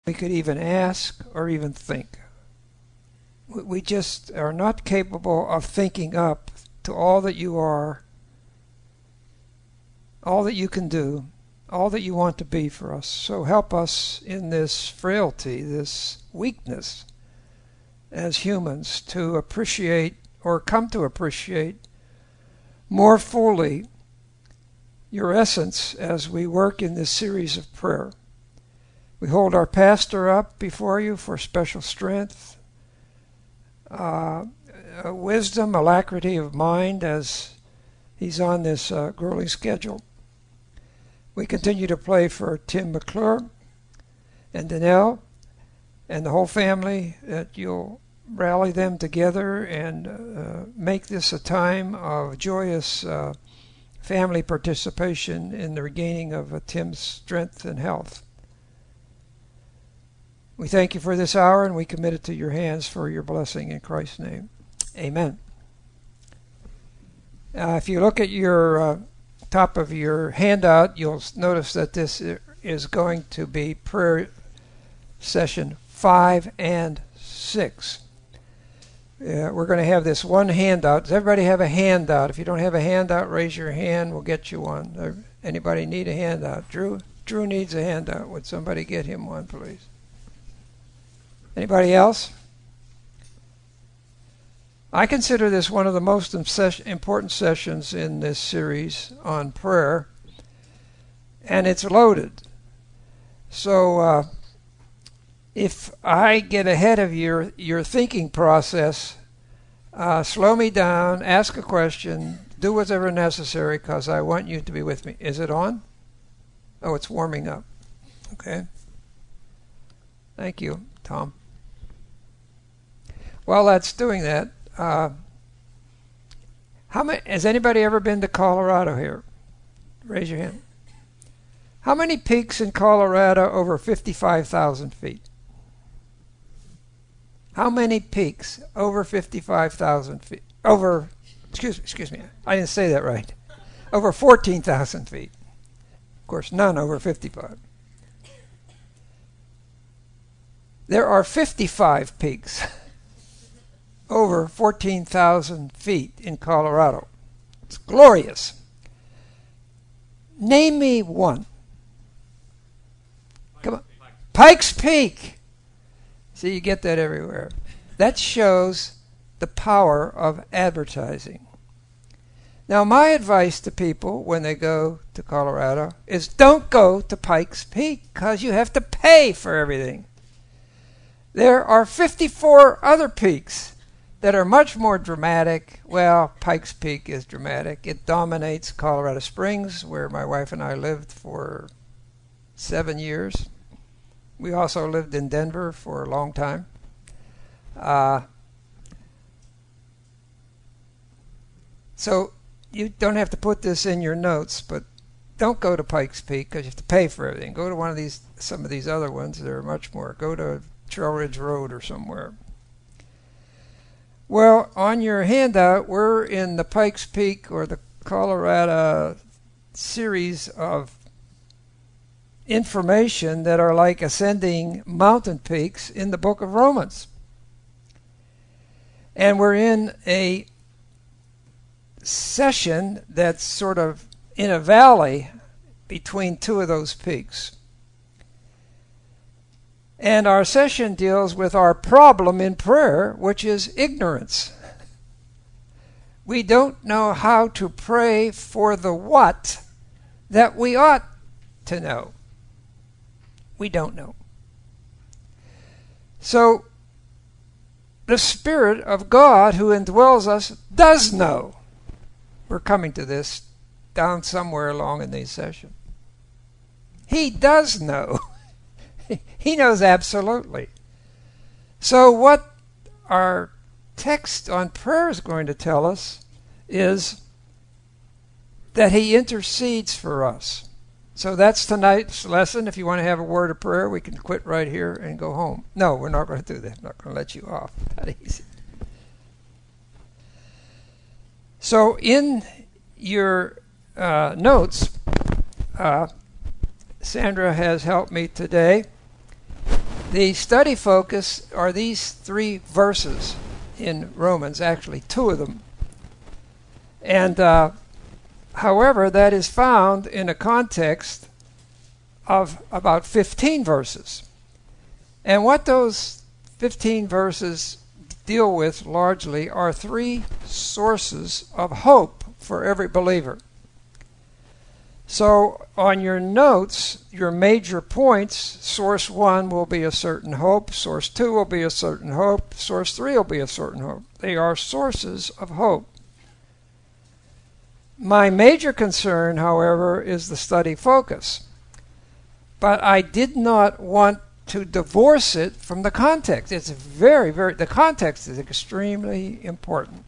we could even ask or even think. We just are not capable of thinking up to all that you are, all that you can do, all that you want to be for us. So help us in this frailty, this weakness as humans, to appreciate or come to appreciate more fully your essence as we work in this series of prayer. We hold our pastor up before you for special strength, wisdom, alacrity of mind as he's on this grueling schedule. We continue to pray for Tim McClure and Danelle and the whole family, that you'll rally them together and make this a time of joyous family participation in the regaining of Tim's strength and health. We thank you for this hour, and we commit it to your hands for your blessing in Christ's name. Amen. If you look at your top of your handout, you'll notice that this is going to be prayer session 5 and 6. We're going to have this one handout. Does everybody have a handout? If you don't have a handout, raise your hand. We'll get you one. Anybody need a handout? Drew needs a handout. Would somebody get him one, please? Anybody else? I consider this one of the most important sessions in this series on prayer, and it's loaded. So if I get ahead of your thinking process, slow me down, ask a question, do whatever necessary, because I want you to be with me. Is it on? Oh, it's warming up. Okay. Thank you, Tom. While that's doing that, has anybody ever been to Colorado here? Raise your hand. How many peaks in Colorado over 55,000 feet? How many peaks over 55,000 feet? Excuse me, I didn't say that right. Over 14,000 feet. Of course, none over 55. There are 55 peaks over 14,000 feet in Colorado. It's glorious. Name me one. Come on. Pikes Peak. See, you get that everywhere. That shows the power of advertising. Now, my advice to people when they go to Colorado is don't go to Pikes Peak, because you have to pay for everything. There are 54 other peaks that are much more dramatic. Well, Pikes Peak is dramatic. It dominates Colorado Springs, where my wife and I lived for 7 years. We also lived in Denver for a long time. So you don't have to put this in your notes, but don't go to Pikes Peak because you have to pay for everything. Go to some of these other ones that are much more. Go to Trail Ridge Road or somewhere. Well, on your handout, we're in the Pikes Peak or the Colorado series of information that are like ascending mountain peaks in the book of Romans. And we're in a session that's sort of in a valley between two of those peaks. And our session deals with our problem in prayer, which is ignorance. We don't know how to pray for the what that we ought to know. We don't know. So the Spirit of God who indwells us does know. We're coming to this down somewhere along in these sessions. He does know. He knows absolutely. So what our text on prayer is going to tell us is that he intercedes for us. So that's tonight's lesson. If you want to have a word of prayer, we can quit right here and go home. No, we're not going to do that. I'm not going to let you off that easy. So in your notes, Sandra has helped me today The study focus are these 3 verses in Romans, actually 2 of them. And however, that is found in a context of about 15 verses. And what those 15 verses deal with largely are 3 sources of hope for every believer. So on your notes, your major points, source 1 will be a certain hope, source 2 will be a certain hope, source 3 will be a certain hope. They are sources of hope. My major concern, however, is the study focus. But I did not want to divorce it from the context. It's the context is extremely important.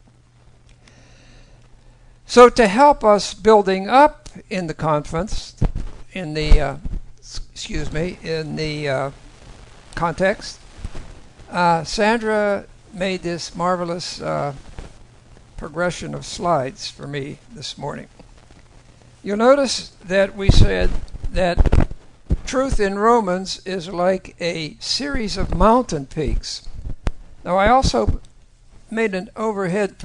So to help us building up in the context, Sandra made this marvelous progression of slides for me this morning. You'll notice that we said that truth in Romans is like a series of mountain peaks. Now I also made an overhead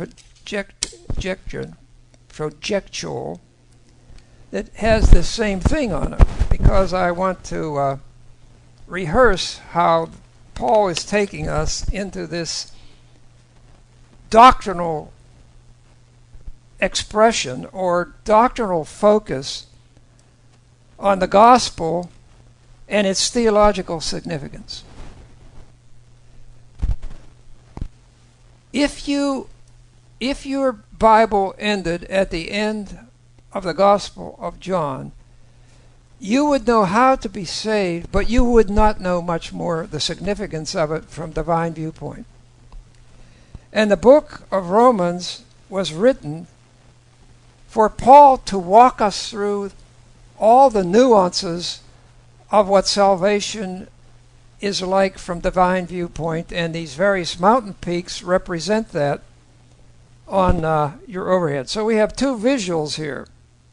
projectile that has the same thing on it, because I want to rehearse how Paul is taking us into this doctrinal expression or doctrinal focus on the gospel and its theological significance. If your Bible ended at the end of the Gospel of John, you would know how to be saved, but you would not know much more the significance of it from divine viewpoint. And the book of Romans was written for Paul to walk us through all the nuances of what salvation is like from divine viewpoint, and these various mountain peaks represent that on your overhead. So we have 2 visuals here.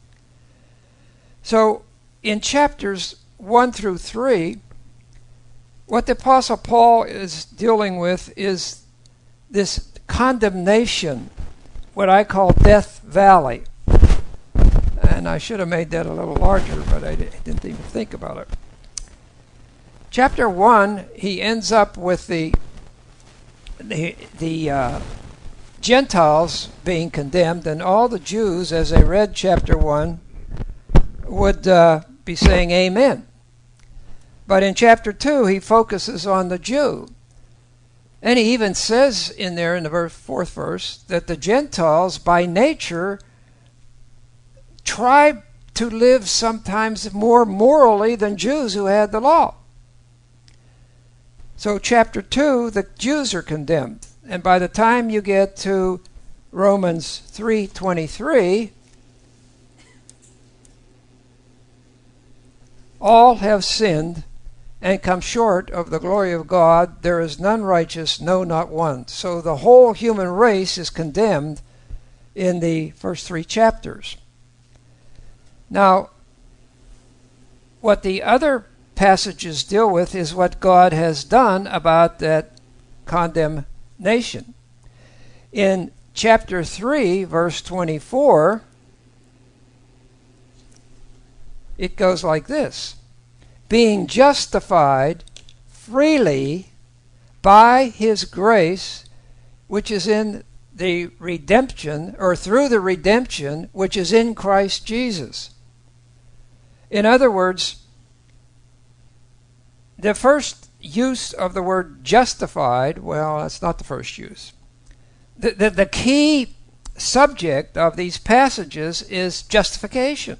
So in chapters 1 through 3, what the Apostle Paul is dealing with is this condemnation, what I call Death Valley. And I should have made that a little larger, but I didn't even think about it. Chapter 1, he ends up with the Gentiles being condemned, and all the Jews, as they read chapter 1, would be saying amen. But in chapter 2, he focuses on the Jew. And he even says in there in the 4th verse that the Gentiles by nature try to live sometimes more morally than Jews who had the law. So chapter 2, the Jews are condemned. And by the time you get to Romans 3:23, all have sinned and come short of the glory of God. There is none righteous, no, not one. So the whole human race is condemned in the first 3 chapters. Now, what the other passages deal with is what God has done about that condemnation. In chapter 3, verse 24, it goes like this: being justified freely by his grace, which is in the redemption, or through the redemption which is in Christ Jesus. In other words, the first use of the word justified, well, that's not the first use. The key subject of these passages is justification.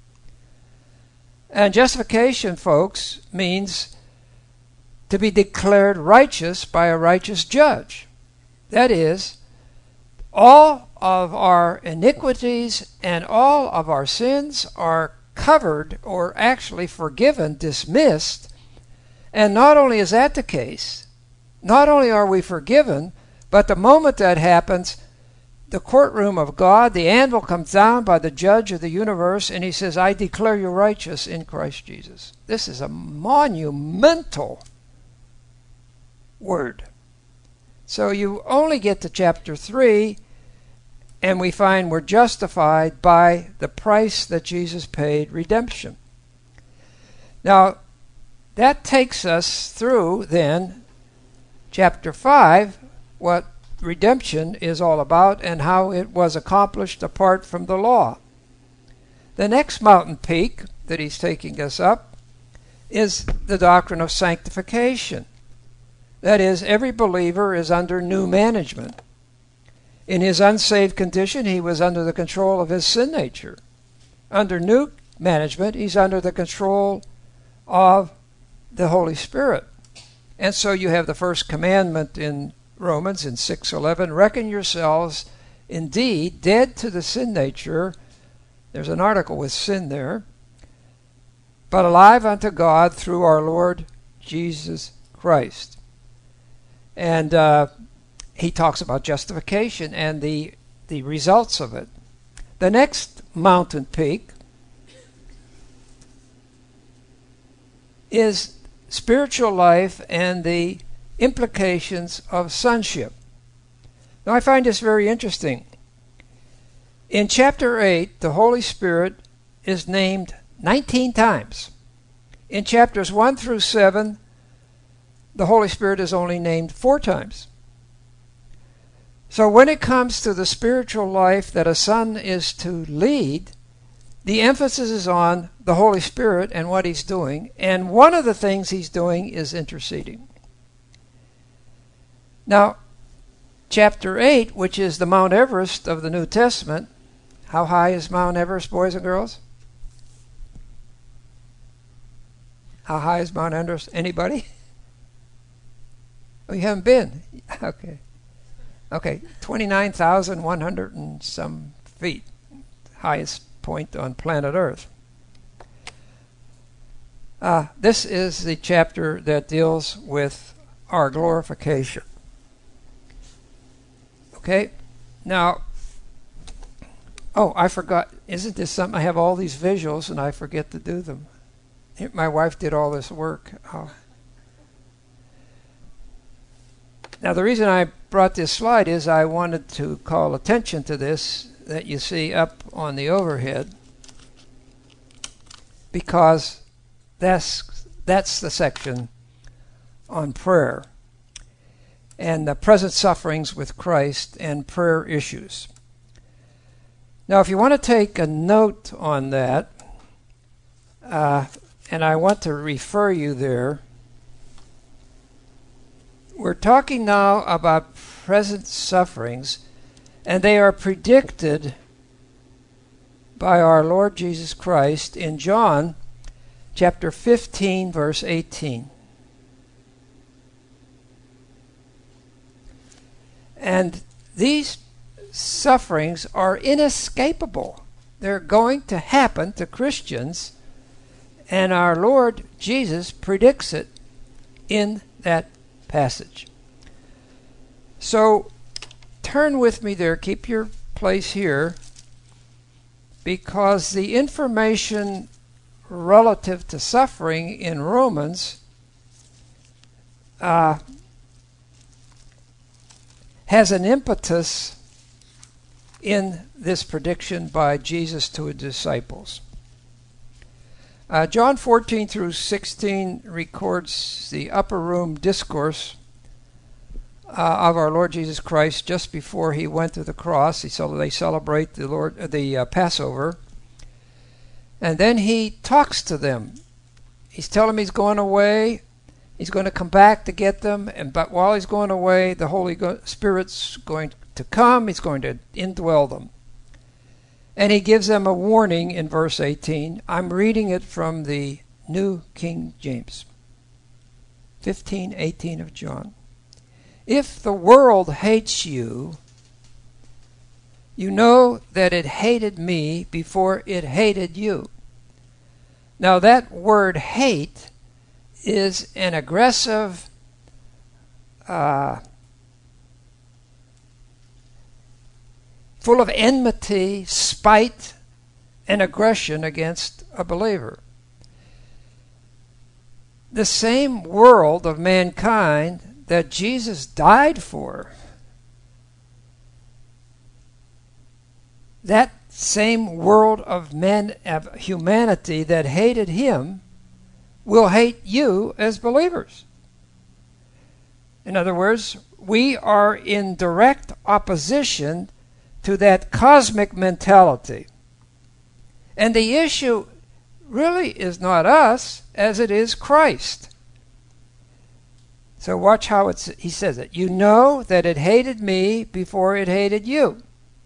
And justification, folks, means to be declared righteous by a righteous judge. That is, all of our iniquities and all of our sins are covered, or actually forgiven, dismissed. And not only is that the case, not only are we forgiven, but the moment that happens, the courtroom of God, the anvil comes down by the judge of the universe, and he says, I declare you righteous in Christ Jesus. This is a monumental word. So you only get to chapter 3, and we find we're justified by the price that Jesus paid, redemption. Now, that takes us through, then, chapter 5, what redemption is all about and how it was accomplished apart from the law. The next mountain peak that he's taking us up is the doctrine of sanctification. That is, every believer is under new management. In his unsaved condition, he was under the control of his sin nature. Under new management, he's under the control of the Holy Spirit. And so you have the first commandment in Romans in 6:11, reckon yourselves indeed dead to the sin nature. There's an article with sin there. But alive unto God through our Lord Jesus Christ. And he talks about justification and the results of it. The next mountain peak is spiritual life and the implications of sonship. Now, I find this very interesting. In chapter 8, the Holy Spirit is named 19 times. In chapters 1 through 7, the Holy Spirit is only named 4 times. So when it comes to the spiritual life that a son is to lead, the emphasis is on the Holy Spirit and what he's doing, and one of the things he's doing is interceding. Now, chapter 8, which is the Mount Everest of the New Testament, how high is Mount Everest, boys and girls? How high is Mount Everest? Anybody? Oh, you haven't been? Okay, 29,100 and some feet. Highest point on planet Earth. This is the chapter that deals with our glorification. Okay, now, I forgot. Isn't this something? I have all these visuals and I forget to do them. My wife did all this work. Now, the reason I brought this slide is I wanted to call attention to this that you see up on the overhead, because that's the section on prayer and the present sufferings with Christ and prayer issues. Now, if you want to take a note on that, and I want to refer you there, we're talking now about present sufferings, and they are predicted by our Lord Jesus Christ in John chapter 15, verse 18. And these sufferings are inescapable. They're going to happen to Christians, and our Lord Jesus predicts it in that passage. So turn with me there, keep your place here, because the information relative to suffering in Romans has an impetus in this prediction by Jesus to his disciples. John 14 through 16 records the upper room discourse of our Lord Jesus Christ just before he went to the cross. They celebrate the Passover, and then he talks to them. He's telling them he's going away. He's going to come back to get them, but while he's going away, the Holy Spirit's going to come. He's going to indwell them. And he gives them a warning in verse 18. I'm reading it from the New King James. 15:18 of John. If the world hates you, you know that it hated me before it hated you. Now that word hate is an aggressive full of enmity, spite, and aggression against a believer. The same world of mankind that Jesus died for, that same world of men, of humanity that hated him, will hate you as believers. In other words, we are in direct opposition to that cosmic mentality. And the issue really is not us as it is Christ. So watch how he says it. You know that it hated me before it hated you.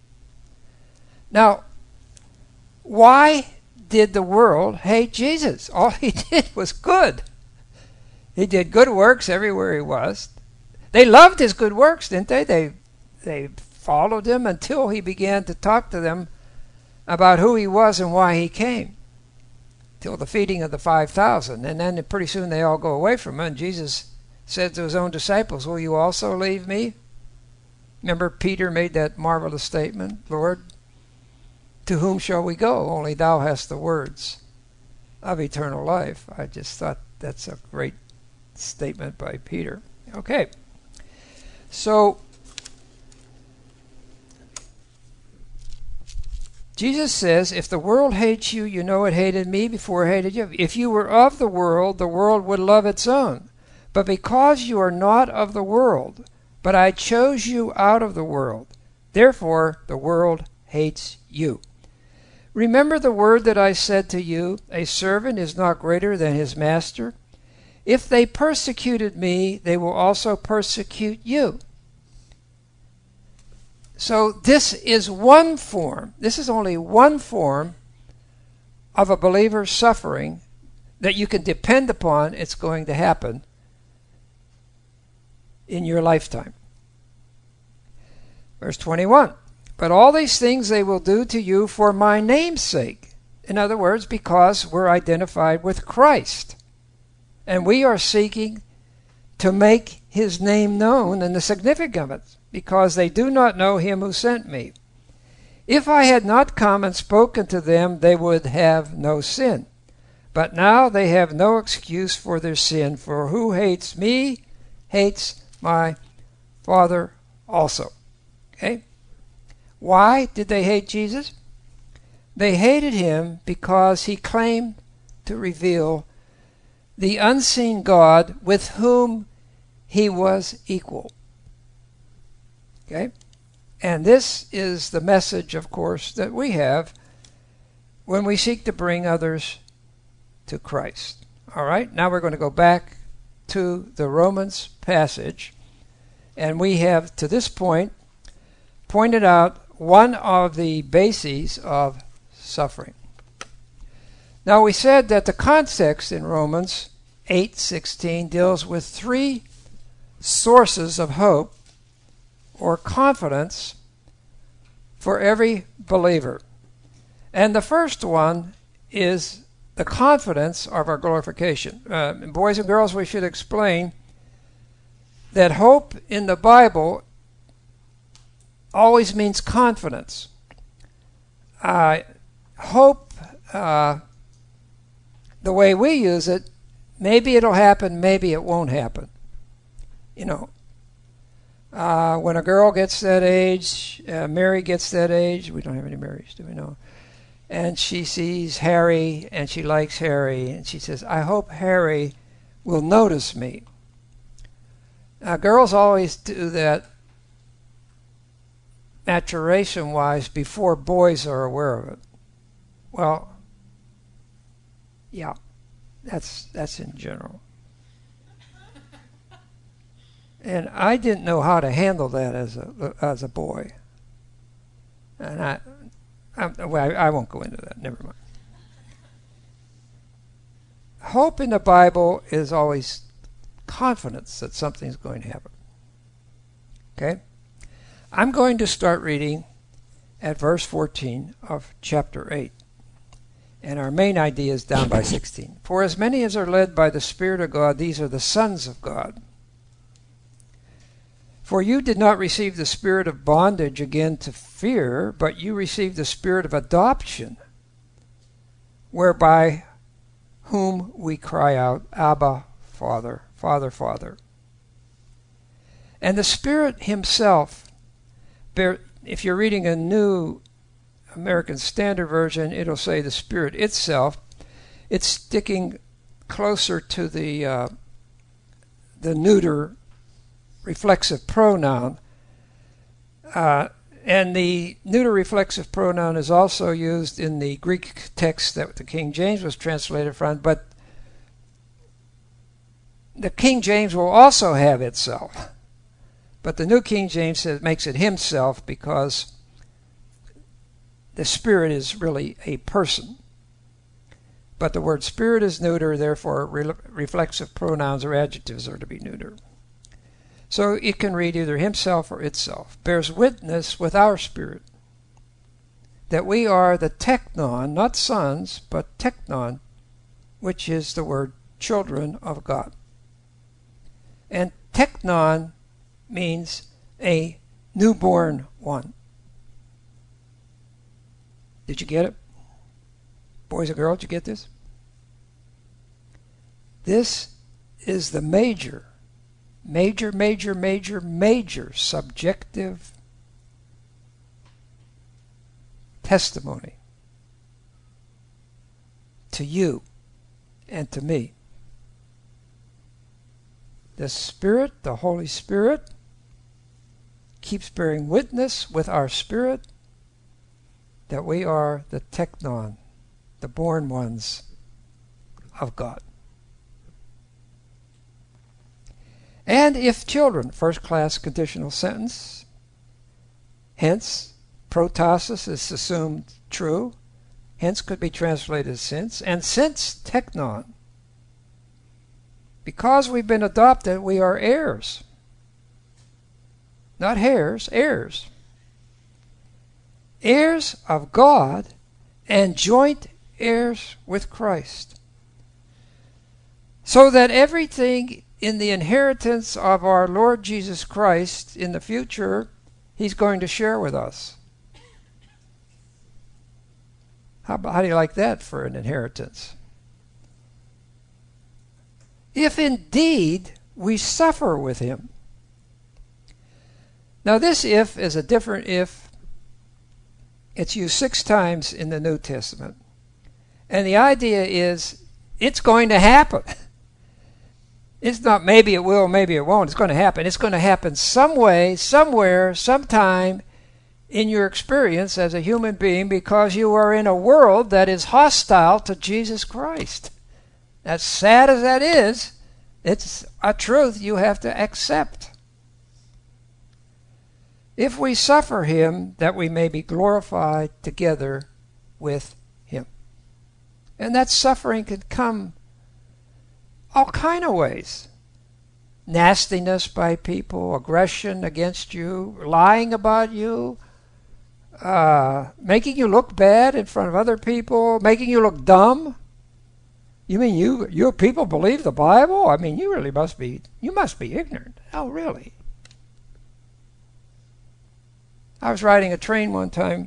Now, why did the world hate Jesus? All he did was good. He did good works everywhere he was. They loved his good works, didn't they? They followed him until he began to talk to them about who he was and why he came. Till the feeding of the 5,000. And then pretty soon they all go away from him. And Jesus said to his own disciples, will you also leave me? Remember Peter made that marvelous statement, Lord, to whom shall we go? Only thou hast the words of eternal life. I just thought that's a great statement by Peter. Okay. So, Jesus says, if the world hates you, you know it hated me before it hated you. If you were of the world would love its own. But because you are not of the world, but I chose you out of the world, therefore the world hates you. Remember the word that I said to you, a servant is not greater than his master. If they persecuted me, they will also persecute you. So this is one form, this is only one form of a believer's suffering that you can depend upon it's going to happen in your lifetime. Verse 21, but all these things they will do to you for my name's sake. In other words, because we're identified with Christ. And we are seeking to make his name known and the significance of it, because they do not know him who sent me. If I had not come and spoken to them, they would have no sin. But now they have no excuse for their sin, for who hates me hates my Father also. Okay? Why did they hate Jesus? They hated him because he claimed to reveal the unseen God with whom he was equal. Okay? And this is the message, of course, that we have when we seek to bring others to Christ. All right? Now we're going to go back to the Romans passage. And we have, to this point, pointed out one of the bases of suffering. Now we said that the context in Romans 8:16 deals with three sources of hope or confidence for every believer. And the first one is the confidence of our glorification. Boys and girls, we should explain that hope in the Bible always means confidence. Hope, the way we use it, maybe it'll happen, maybe it won't happen. You know, when a girl gets that age, Mary gets that age, we don't have any Marys, do we know? And she sees Harry, and she likes Harry, and she says, I hope Harry will notice me. Now, girls always do that maturation-wise before boys are aware of it. Well, yeah, that's in general. And I didn't know how to handle that as a boy. And I won't go into that. Never mind. Hope in the Bible is always confidence that something's going to happen. Okay? I'm going to start reading at verse 14 of chapter 8. And our main idea is down by 16. For as many as are led by the Spirit of God, these are the sons of God. For you did not receive the spirit of bondage again to fear, but you received the spirit of adoption, whereby whom we cry out, Abba, Father, Father, Father. And the Spirit himself, if you're reading a New American Standard Version, it'll say the Spirit itself. It's sticking closer to the neuter reflexive pronoun. And the neuter reflexive pronoun is also used in the Greek text that the King James was translated from, but the King James will also have itself. But the New King James says, makes it himself, because the Spirit is really a person. But the word Spirit is neuter, therefore reflexive pronouns or adjectives are to be neuter. So it can read either himself or itself. Bears witness with our spirit that we are the teknon, not sons, but teknon, which is the word children of God. And teknon means a newborn one. Did you get it? Boys and girls, did you get this? This is the major subjective testimony to you and to me. The Spirit, the Holy Spirit, keeps bearing witness with our spirit that we are the teknon, the born ones of God. And if children, first-class conditional sentence, hence, protasis is assumed true, hence could be translated since, and since teknon. Because we've been adopted, we are heirs. Not heirs, heirs. Heirs of God and joint heirs with Christ. So that everything in the inheritance of our Lord Jesus Christ in the future, He's going to share with us. How do you like that for an inheritance? If indeed we suffer with Him. Now this if is a different if. It's used 6 times in the New Testament. And the idea is it's going to happen. It's not maybe it will, maybe it won't. It's going to happen. It's going to happen some way, somewhere, sometime in your experience as a human being, because you are in a world that is hostile to Jesus Christ. As sad as that is, it's a truth you have to accept. If we suffer Him, that we may be glorified together with Him. And that suffering can come all kind of ways. Nastiness by people, aggression against you, lying about you, making you look bad in front of other people, making you look dumb. You mean you people believe the Bible? I mean, you must be ignorant. Oh, really? I was riding a train one time,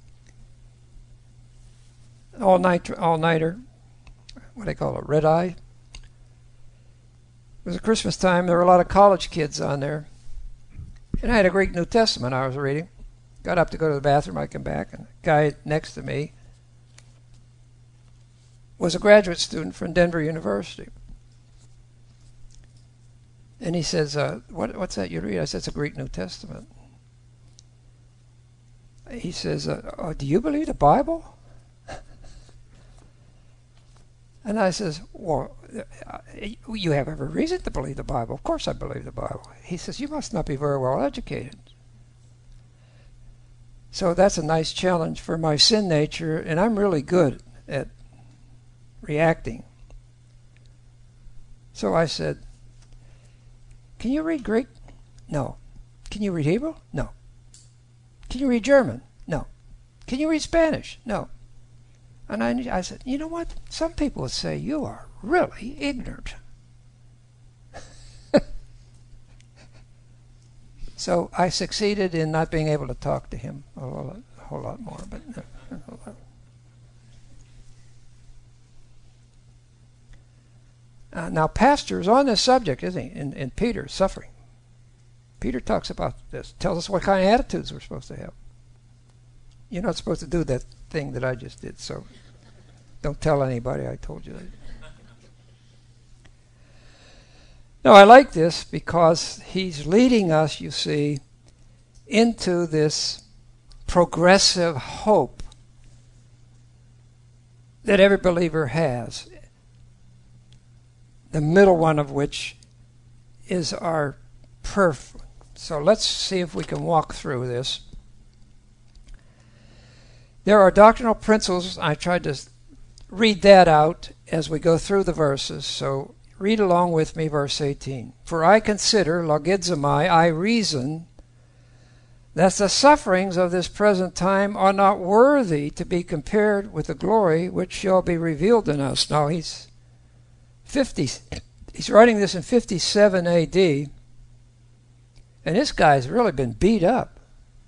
all-nighter, what do they call it, red eye. It was Christmas time. There were a lot of college kids on there. And I had a Greek New Testament I was reading. Got up to go to the bathroom. I come back, and the guy next to me was a graduate student from Denver University. And he says, what's that you read? I said, it's a Greek New Testament. He says, do you believe the Bible? And I says, well, you have every reason to believe the Bible. Of course I believe the Bible. He says, you must not be very well educated. So that's a nice challenge for my sin nature, and I'm really good at reacting. So I said, can you read Greek? No. Can you read Hebrew? No. Can you read German? No. Can you read Spanish? No. And I said, you know what? Some people would say you are really ignorant. So I succeeded in not being able to talk to him a whole lot more. But now, Pastor is on this subject, isn't he? In Peter's suffering. Peter talks about this, tells us what kind of attitudes we're supposed to have. You're not supposed to do that thing that I just did, so don't tell anybody I told you that. Now, I like this because he's leading us, you see, into this progressive hope that every believer has, the middle one of which is our perfect. So let's see if we can walk through this. There are doctrinal principles. I tried to read that out as we go through the verses, so read along with me, verse 18. For I consider, logizomai, I reason, that the sufferings of this present time are not worthy to be compared with the glory which shall be revealed in us. Now he's writing this in 57 AD, and this guy's really been beat up.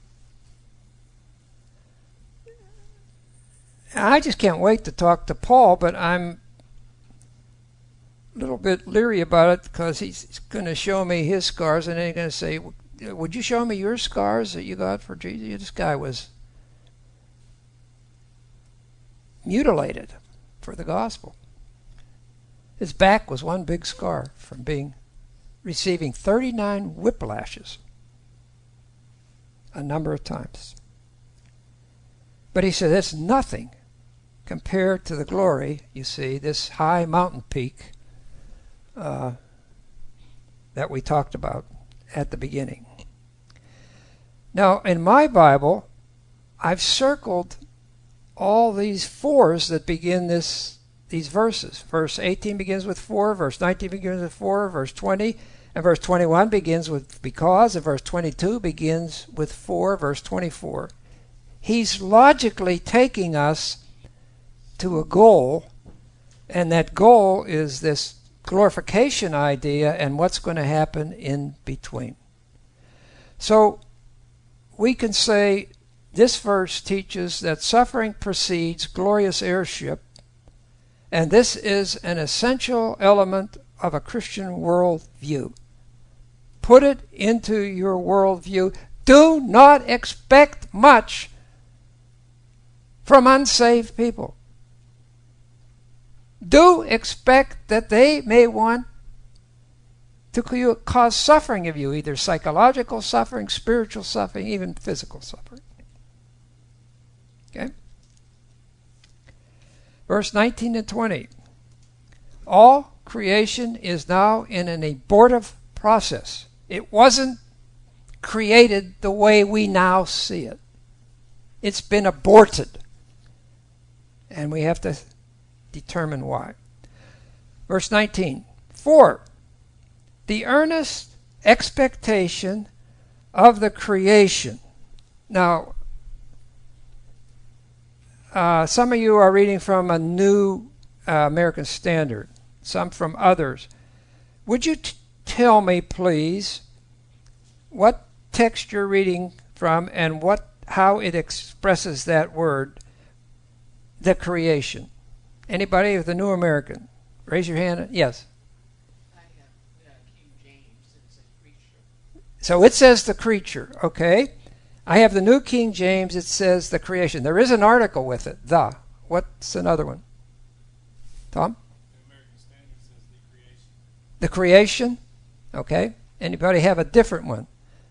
I just can't wait to talk to Paul, but I'm a little bit leery about it because he's going to show me his scars, and then he's going to say, would you show me your scars that you got for Jesus? This guy was mutilated for the gospel. His back was one big scar from receiving 39 whiplashes a number of times. But he said, that's nothing compared to the glory, you see, this high mountain peak that we talked about at the beginning. Now, in my Bible, I've circled all these fours that begin these verses. Verse 18 begins with 4, verse 19 begins with 4, verse 20 and verse 21 begins with because, and verse 22 begins with 4, verse 24. He's logically taking us to a goal, and that goal is this glorification idea and what's going to happen in between. So we can say this verse teaches that suffering precedes glorious heirship, and this is an essential element of a Christian worldview. Put it into your worldview. Do not expect much from unsaved people. Do expect that they may want to cause suffering of you, either psychological suffering, spiritual suffering, even physical suffering. Okay? Verse 19 and 20. All creation is now in an abortive process. It wasn't created the way we now see it. It's been aborted. And we have to determine why. Verse 19. For the earnest expectation of the creation. Now, some of you are reading from a New American Standard, some from others. Would you tell me, please, what text you're reading from and how it expresses that word, the creation? Anybody with the New American? Raise your hand. Yes. I have King James. It says creature. So it says the creature. Okay. I have the New King James. It says the creation. There is an article with it. The. What's another one? Tom? The American Standard says the creation. The creation? Okay. Anybody have a different one?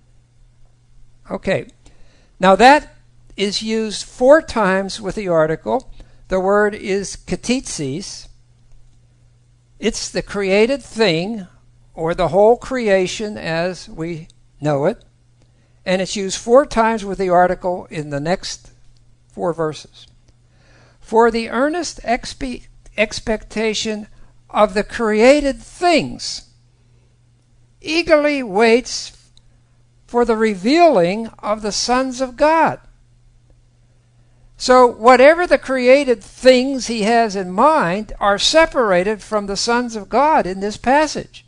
Okay. Now that is used 4 times with the article. The word is katitsis. It's the created thing, or the whole creation as we know it. And it's used 4 times with the article in the next 4 verses. For the earnest expectation of the created things eagerly waits for the revealing of the sons of God. So whatever the created things he has in mind are separated from the sons of God in this passage.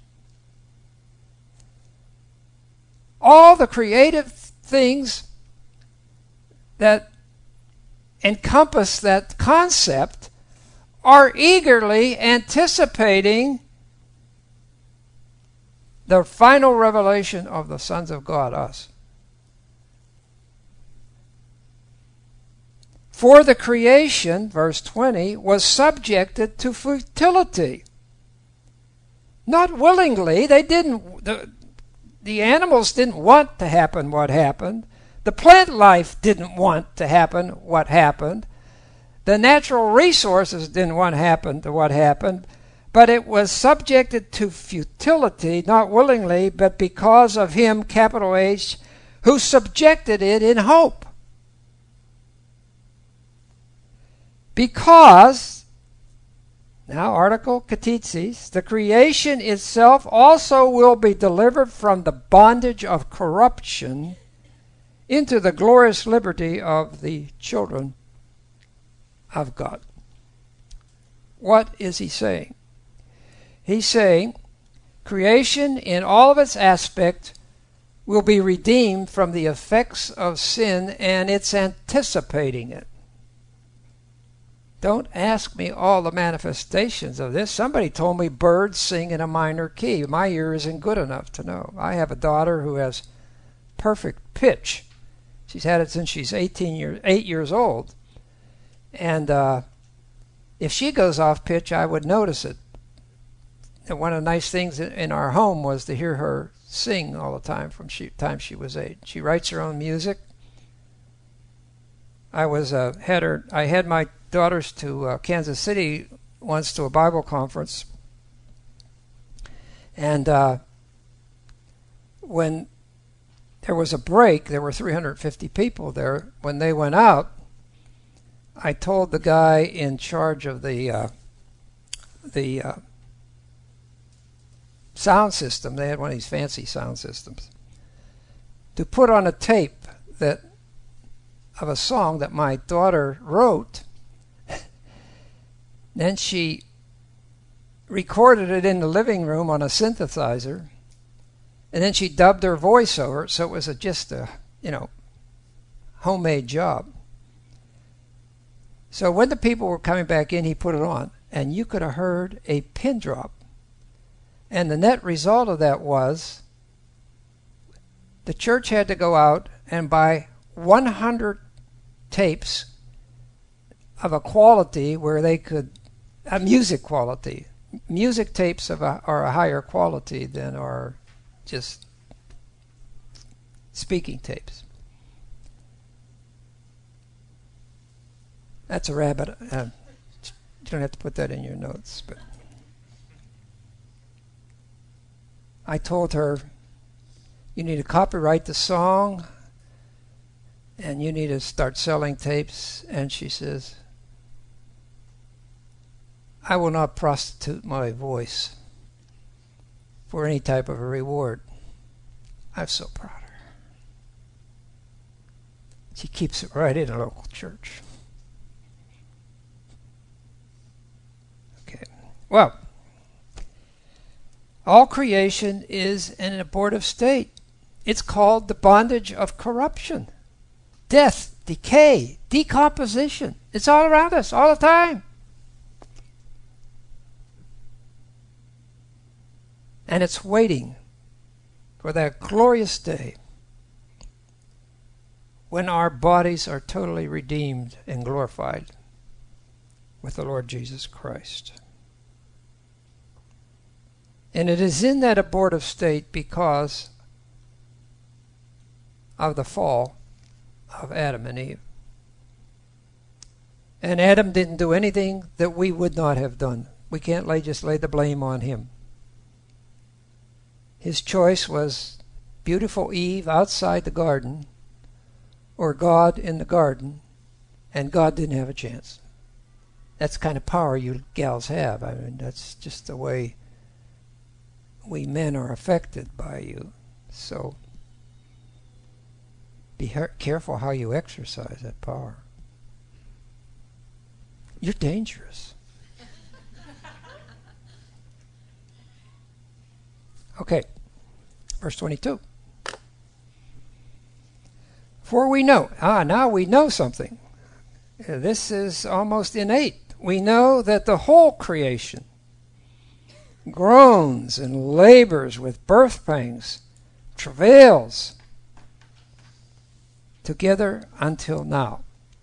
All the creative things that encompass that concept are eagerly anticipating The final revelation of the sons of God, us. For the creation, verse 20, was subjected to futility. Not willingly. They didn't. The animals didn't want to happen what happened. The plant life didn't want to happen what happened. The natural resources didn't want to happen to what happened. But it was subjected to futility, not willingly, but because of him, capital H, who subjected it in hope. Because, now article katitsis, the creation itself also will be delivered from the bondage of corruption into the glorious liberty of the children of God. What is he saying? He's saying creation in all of its aspects will be redeemed from the effects of sin, and it's anticipating it. Don't ask me all the manifestations of this. Somebody told me birds sing in a minor key. My ear isn't good enough to know. I have a daughter who has perfect pitch. She's had it since she's 8 years old. And if she goes off pitch, I would notice it. And one of the nice things in our home was to hear her sing all the time from time she was 8. She writes her own music. I had my daughters to Kansas City once to a Bible conference, and when there was a break, there were 350 people there. When they went out, I told the guy in charge of the sound system, they had one of these fancy sound systems, to put on a tape of a song that my daughter wrote. Then she recorded it in the living room on a synthesizer, and then she dubbed her voice over it, so it was just a homemade job. So when the people were coming back in, he put it on, and you could have heard a pin drop. And the net result of that was the church had to go out and buy 100 tapes of a quality where they could, a music quality. Music tapes are a higher quality than are just speaking tapes. That's a rabbit. You don't have to put that in your notes, but I told her, you need to copyright the song and you need to start selling tapes. And she says, I will not prostitute my voice for any type of a reward. I'm so proud of her. She keeps it right in a local church. Okay. Well, all creation is in an abortive state. It's called the bondage of corruption. Death, decay, decomposition. It's all around us all the time. And it's waiting for that glorious day when our bodies are totally redeemed and glorified with the Lord Jesus Christ. And it is in that abortive state because of the fall of Adam and Eve. And Adam didn't do anything that we would not have done. We can't just lay the blame on him. His choice was beautiful Eve outside the garden or God in the garden, and God didn't have a chance. That's the kind of power you gals have. I mean, that's just the way we men are affected by you. So be careful how you exercise that power. You're dangerous. Okay, verse 22. For we know, now we know something. This is almost innate. We know that the whole creation groans and labors with birth pangs, travails together until now.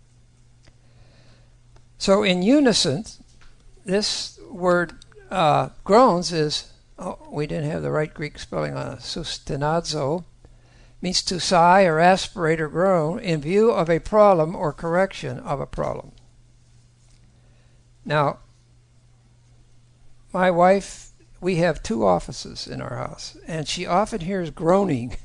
So in unison, this word groans is, we didn't have the right Greek spelling on it, sustenazo, means to sigh or aspirate or groan in view of a problem or correction of a problem. Now, my wife, we have 2 offices in our house, and she often hears groaning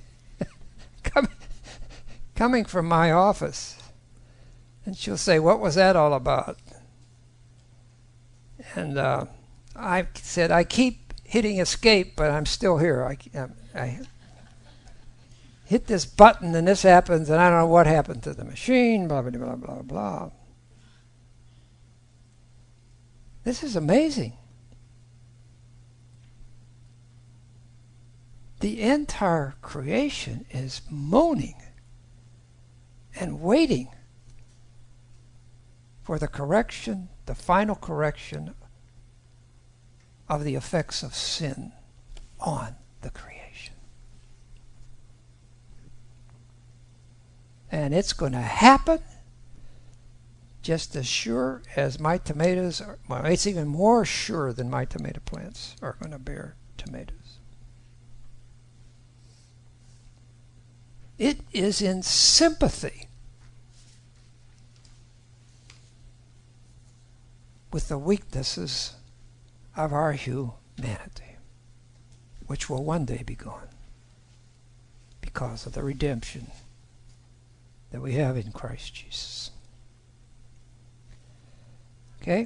coming from my office. And she'll say, "What was that all about?" And I said, "I keep hitting escape, but I'm still here. I hit this button and this happens, and I don't know what happened to the machine, blah, blah, blah, blah, blah." This is amazing. The entire creation is moaning and waiting for the correction, the final correction of the effects of sin on the creation. And it's going to happen just as sure as my tomatoes are. Well, it's even more sure than my tomato plants are going to bear tomatoes. It is in sympathy with the weaknesses of our humanity, which will one day be gone because of the redemption that we have in Christ Jesus. Okay?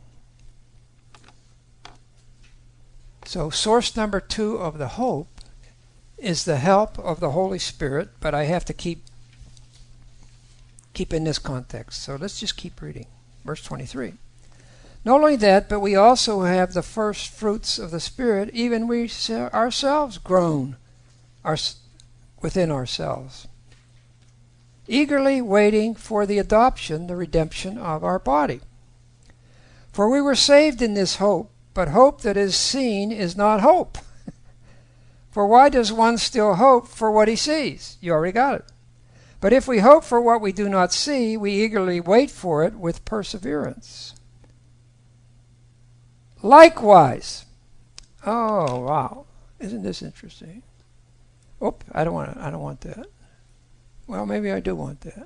So source number 2 of the hope is the help of the Holy Spirit, but I have to keep in this context. So let's just keep reading. Verse 23. Not only that, but we also have the first fruits of the Spirit, even we ourselves groan within ourselves, eagerly waiting for the adoption, the redemption of our body. For we were saved in this hope, but hope that is seen is not hope. For why does one still hope for what he sees? You already got it. But if we hope for what we do not see, we eagerly wait for it with perseverance. Likewise. Oh, wow. Isn't this interesting? Oop, I don't want that. Well, maybe I do want that.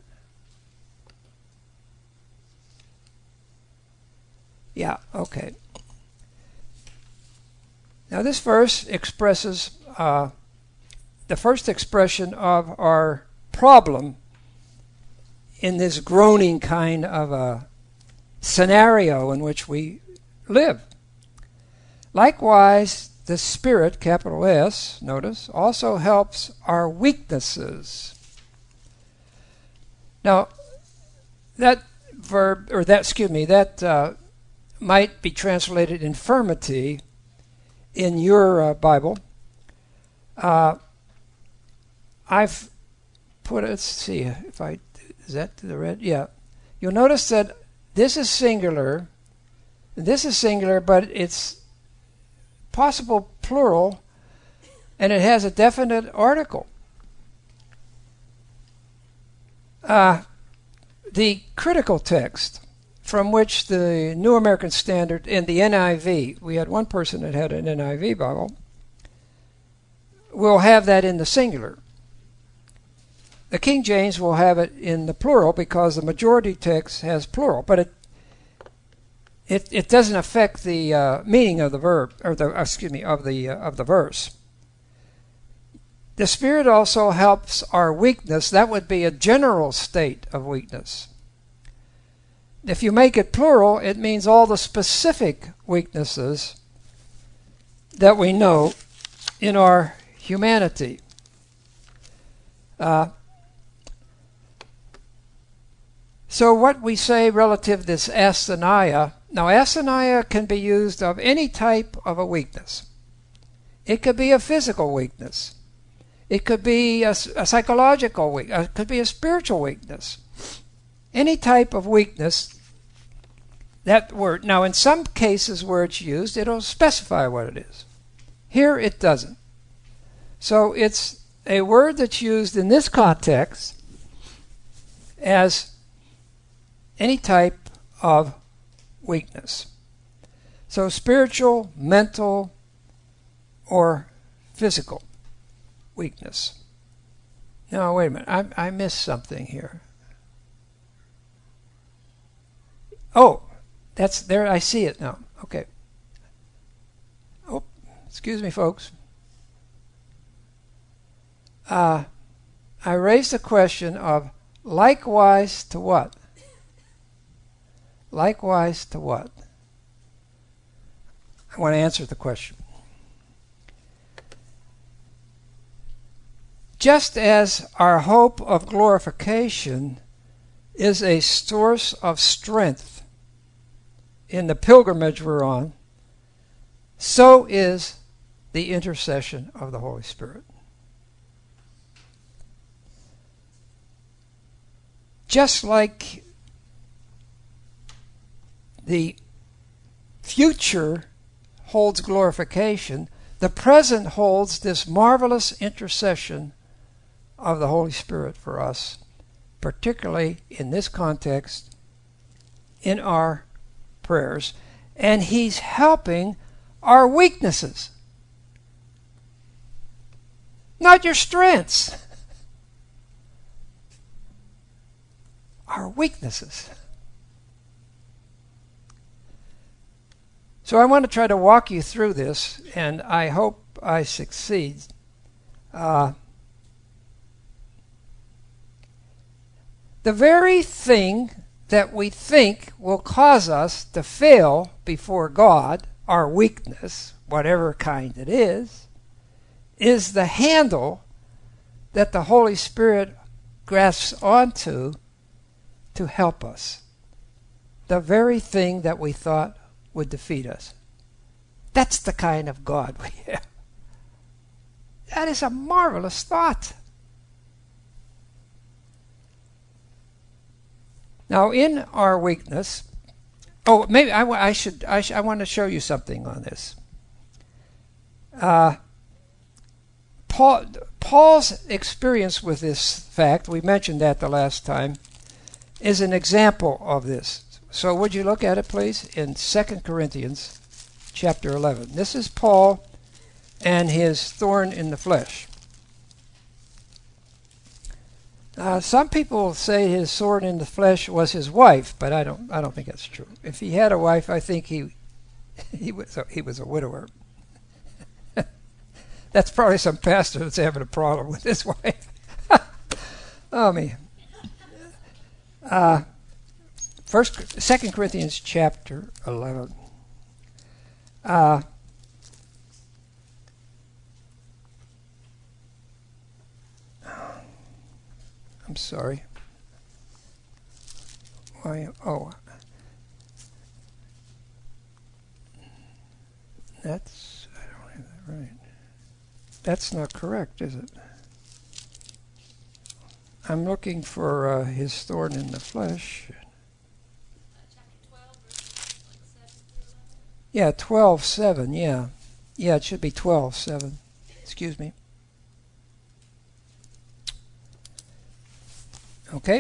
Yeah, okay. Now this verse expresses the first expression of our problem in this groaning kind of a scenario in which we live. Likewise, the Spirit, capital S, notice, also helps our weaknesses. Now, that verb, or that might be translated infirmity in your Bible. I've put it, let's see if is that the red? Yeah. You'll notice that this is singular, but it's possible plural, and it has a definite article. The critical text from which the New American Standard and the NIV, we had one person that had an NIV Bible, will have that in the singular. The King James will have it in the plural because the majority text has plural, but it doesn't affect the meaning of the verb, or of the verse. The Spirit also helps our weakness. That would be a general state of weakness. If you make it plural, it means all the specific weaknesses that we know in our humanity. So what we say relative to this asthenia, now asthenia can be used of any type of a weakness. It could be a physical weakness. It could be a psychological weakness. It could be a spiritual weakness. Any type of weakness that word. Now, in some cases where it's used, it'll specify what it is. Here, it doesn't. So it's a word that's used in this context as any type of weakness. So spiritual, mental, or physical weakness. Now, wait a minute. I missed something here. Oh, that's there. I see it now. Okay. Oh, excuse me, folks. I raised the question of likewise to what? Likewise to what? I want to answer the question. Just as our hope of glorification is a source of strength in the pilgrimage we're on, so is the intercession of the Holy Spirit. Just like the future holds glorification, the present holds this marvelous intercession of the Holy Spirit for us, particularly in this context, in our prayers. And He's helping our weaknesses, not your strengths. Our weaknesses. So I want to try to walk you through this, and I hope I succeed. The very thing that we think will cause us to fail before God, our weakness, whatever kind it is the handle that the Holy Spirit grasps onto to help us. The very thing that we thought would defeat us. That's the kind of God we have. That is a marvelous thought. Now, in our weakness, maybe I want to show you something on this. Paul's experience with this fact, we mentioned that the last time, is an example of this. So would you look at it, please, in 2 Corinthians chapter 11. This is Paul and his thorn in the flesh. Some people say his thorn in the flesh was his wife, but I don't think that's true. If he had a wife, I think he was a widower. That's probably some pastor that's having a problem with his wife. Oh man. 2 Corinthians chapter 11. I'm sorry. Why? Oh, I don't have that right. That's not correct, is it? I'm looking for his thorn in the flesh. Yeah, 12:7. Yeah, it should be 12:7. Excuse me. Okay.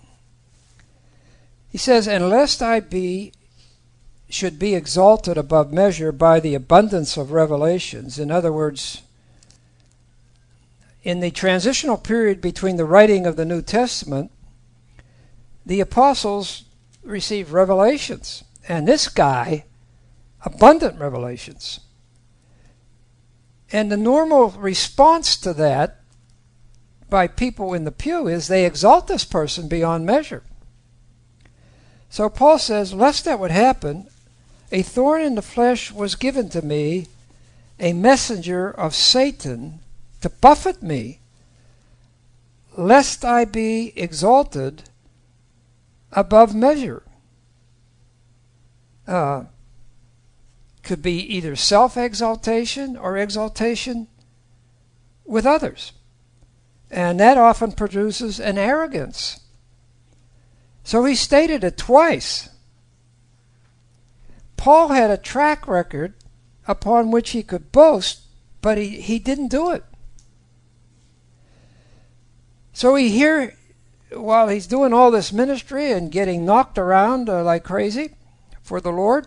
He says, "And lest I should be exalted above measure by the abundance of revelations." In other words, in the transitional period between the writing of the New Testament, the apostles received revelations, and this guy, abundant revelations. And the normal response to that by people in the pew is they exalt this person beyond measure. So Paul says, lest that would happen, a thorn in the flesh was given to me, a messenger of Satan to buffet me, lest I be exalted above measure. Could be either self-exaltation or exaltation with others. And that often produces an arrogance. So he stated it twice. Paul had a track record upon which he could boast, but he didn't do it. So while he's doing all this ministry and getting knocked around like crazy for the Lord,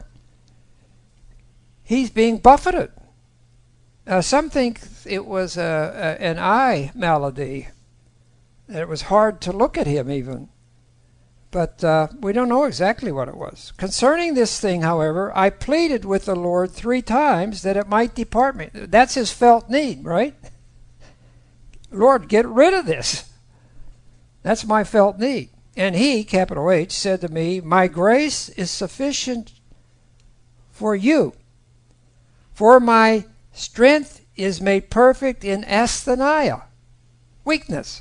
he's being buffeted. Some think it was an eye malady, that it was hard to look at him even. But we don't know exactly what it was. Concerning this thing, however, I pleaded with the Lord 3 times that it might depart me. That's his felt need, right? Lord, get rid of this. That's my felt need. And he, capital H, said to me, my grace is sufficient for you, for my strength is made perfect in asthenia, weakness.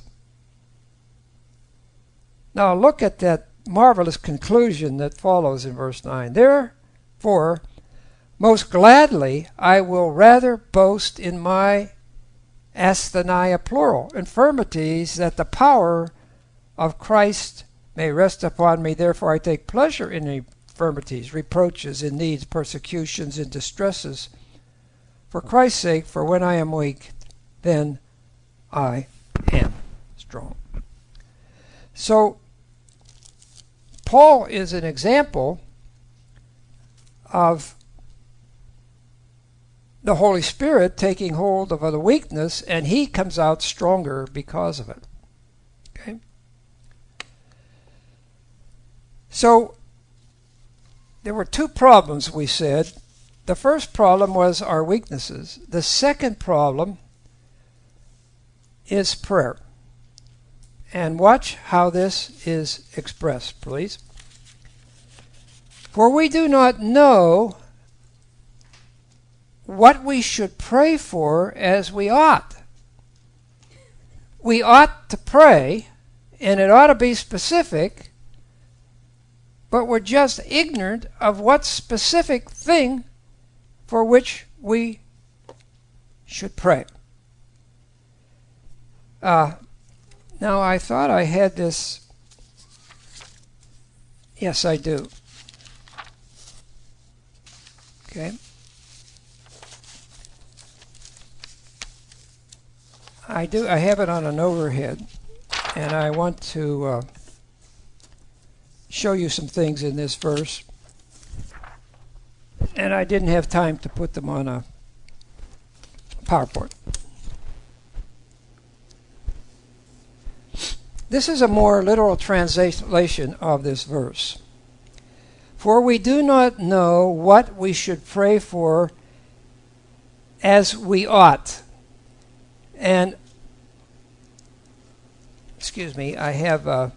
Now look at that marvelous conclusion that follows in verse 9. Therefore, most gladly I will rather boast in my asthenia, plural, infirmities, that the power of Christ may rest upon me. Therefore I take pleasure in infirmities, reproaches, in needs, persecutions, and distresses, for Christ's sake. For when I am weak, then I am strong. So Paul is an example of the Holy Spirit taking hold of the weakness, and he comes out stronger because of it. Okay? So there were 2 problems, we said. The first problem was our weaknesses. The second problem is prayer. And watch how this is expressed, please. For we do not know what we should pray for as we ought. We ought to pray, and it ought to be specific, but we're just ignorant of what specific thing for which we should pray. Now, I thought I had this. Yes, I do. Okay. I do. I have it on an overhead, and I want to show you some things in this verse. And I didn't have time to put them on a PowerPoint. This is a more literal translation of this verse. For we do not know what we should pray for as we ought. And, excuse me, I have the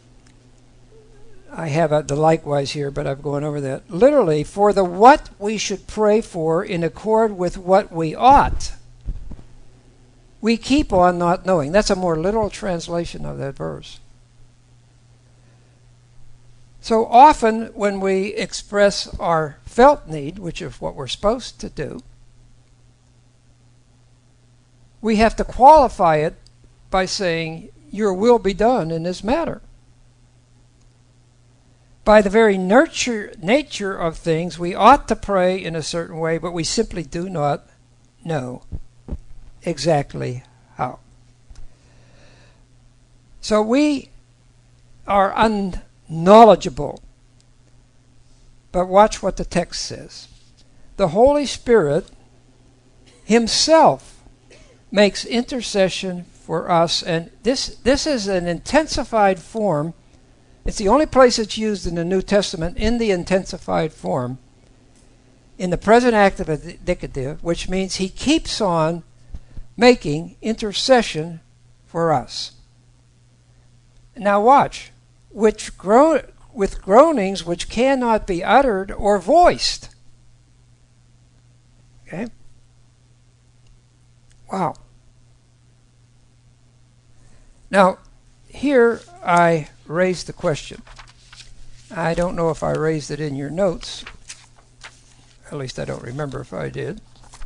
likewise here, but I've gone over that. Literally, for the what we should pray for in accord with what we ought, we keep on not knowing. That's a more literal translation of that verse. So often when we express our felt need, which is what we're supposed to do, we have to qualify it by saying, your will be done in this matter. By the very nature of things, we ought to pray in a certain way, but we simply do not know exactly how. So we are unknowledgeable. But watch what the text says. The Holy Spirit himself makes intercession for us, and this is an intensified form. It's the only place it's used in the New Testament in the intensified form, in the present active indicative, which means he keeps on making intercession for us. Now watch, with groanings which cannot be uttered or voiced. Okay? Wow. Now, here I raised the question. I don't know if I raised it in your notes. At least I don't remember if I did.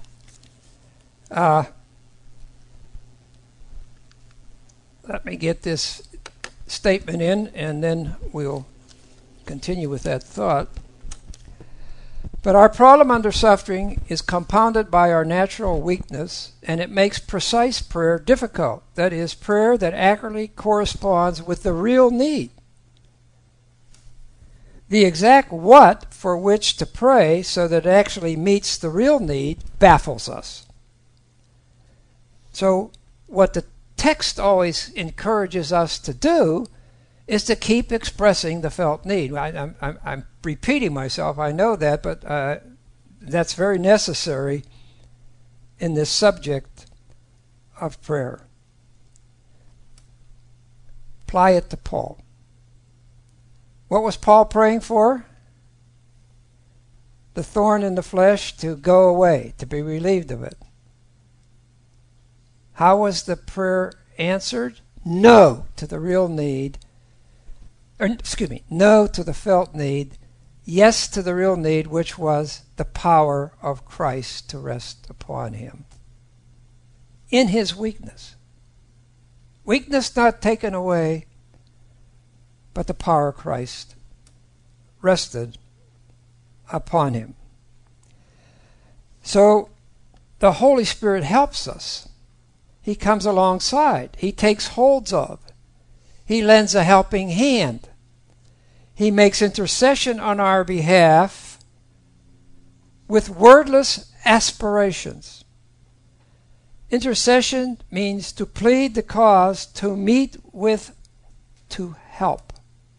Let me get this statement in, and then we'll continue with that thought. But our problem under suffering is compounded by our natural weakness, and it makes precise prayer difficult. That is, prayer that accurately corresponds with the real need. The exact what for which to pray so that it actually meets the real need baffles us. So what the text always encourages us to do is to keep expressing the felt need. I'm repeating myself, I know that, but that's very necessary in this subject of prayer. Apply it to Paul. What was Paul praying for? The thorn in the flesh to go away, to be relieved of it. How was the prayer answered? No to the real need. No to the felt need. Yes to the real need, which was the power of Christ to rest upon him. In his weakness. Weakness not taken away, but the power of Christ rested upon him. So the Holy Spirit helps us. He comes alongside. He takes holds of. He lends a helping hand. He makes intercession on our behalf with wordless aspirations. Intercession means to plead the cause, to meet with, to help.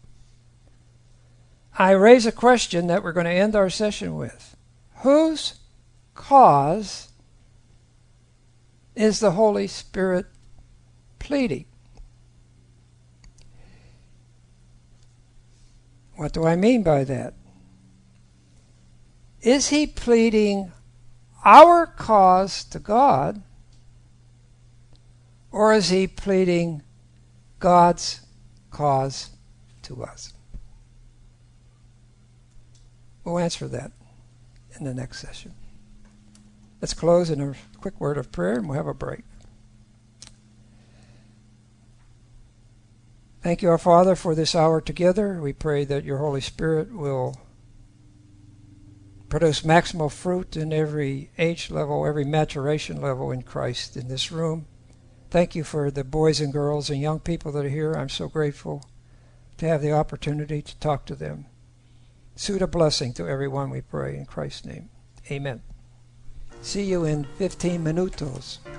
I raise a question that we're going to end our session with. Whose cause is the Holy Spirit pleading? What do I mean by that? Is he pleading our cause to God, or is he pleading God's cause to us? We'll answer that in the next session. Let's close in a quick word of prayer and we'll have a break. Thank you, our Father, for this hour together. We pray that your Holy Spirit will produce maximal fruit in every age level, every maturation level in Christ in this room. Thank you for the boys and girls and young people that are here. I'm so grateful to have the opportunity to talk to them. Suit a blessing to everyone, we pray in Christ's name. Amen. See you in 15 minutos.